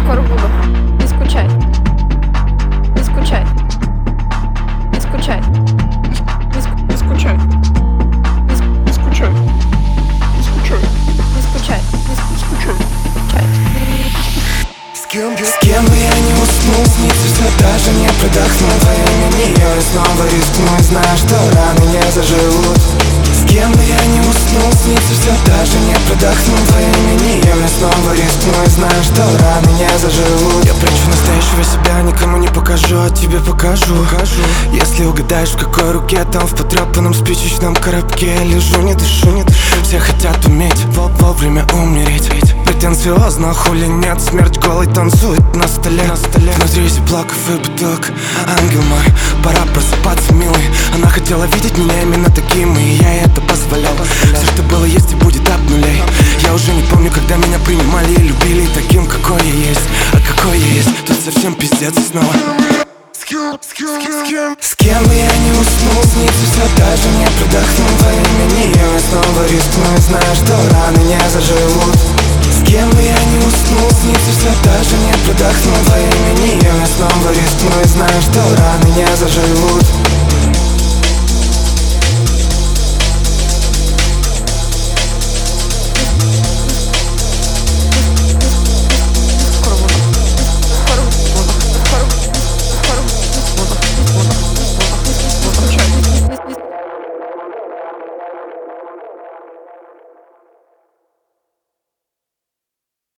скоро буду. Не скучай. Не скучай. Не скучай. Не скучай. Не скучай. Не скучай. Не скучай. Не скучай. С кем бы я не уснул, снится, что даже не продохнул во имя нее. Я снова рискну и знаю, что раны не заживут. С кем бы я не уснул, снится, что даже не продохнул во имя нее. Я снова рискну и знаю, что раны не заживут. Я прячу настоящего себя, никому не покажу, а тебе покажу. Если угадаешь, в какой руке, там в потрепанном спичечном коробке я лежу, не дышу. Все хотят уметь вовремя умереть. Претенциозно, хули нет, смерть голой танцует на столе. Внутри зиплоков и бутылок. Ангел мой, пора просыпаться, милый. Она хотела видеть меня именно таким, и я ей это позволял. Все, что было, есть и будет от нулей. Я уже не помню, когда меня принимали и любили таким, какой я есть. А какой я есть, тут совсем пиздец и снова. С кем бы я не уснул, снится, что даже не продохнул во имя нее. Я снова рискну и знаю, что раны не заживут. С кем бы я не уснул, снится, что даже не продохнул во имя нее. Я снова рискну и знаю, что раны не заживут.